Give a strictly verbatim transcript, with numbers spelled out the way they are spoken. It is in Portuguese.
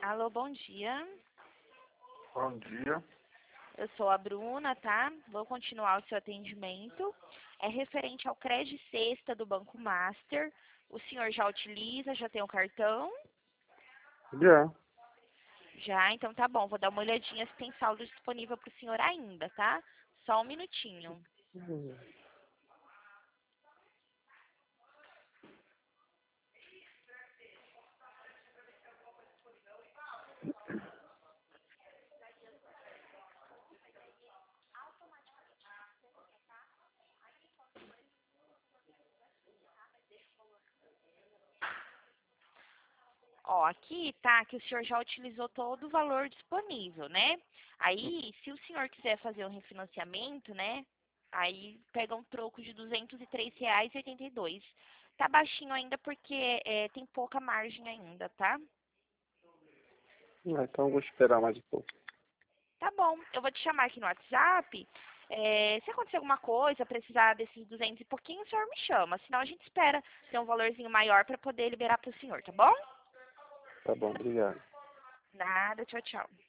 Alô, bom dia. Bom dia. Eu sou a Bruna, tá? Vou continuar o seu atendimento. É referente ao Cred Sexta do Banco Master. O senhor já utiliza, já tem o cartão? Já. Já, então tá bom. Vou dar uma olhadinha se tem saldo disponível para o senhor ainda, tá? Só um minutinho. Hum. Ó, aqui tá que o senhor já utilizou todo o valor disponível, né? Aí, se o senhor quiser fazer um refinanciamento, né? Aí pega um troco de duzentos e três reais e oitenta e dois. Tá baixinho ainda porque é, tem pouca margem ainda, tá? Ah, então vou esperar mais um pouco. Tá bom, eu vou te chamar aqui no WhatsApp. É, se acontecer alguma coisa, precisar desses duzentos e pouquinho, o senhor me chama. Senão a gente espera ter um valorzinho maior para poder liberar para o senhor, tá bom? Tá bom, obrigado. Nada, tchau, tchau.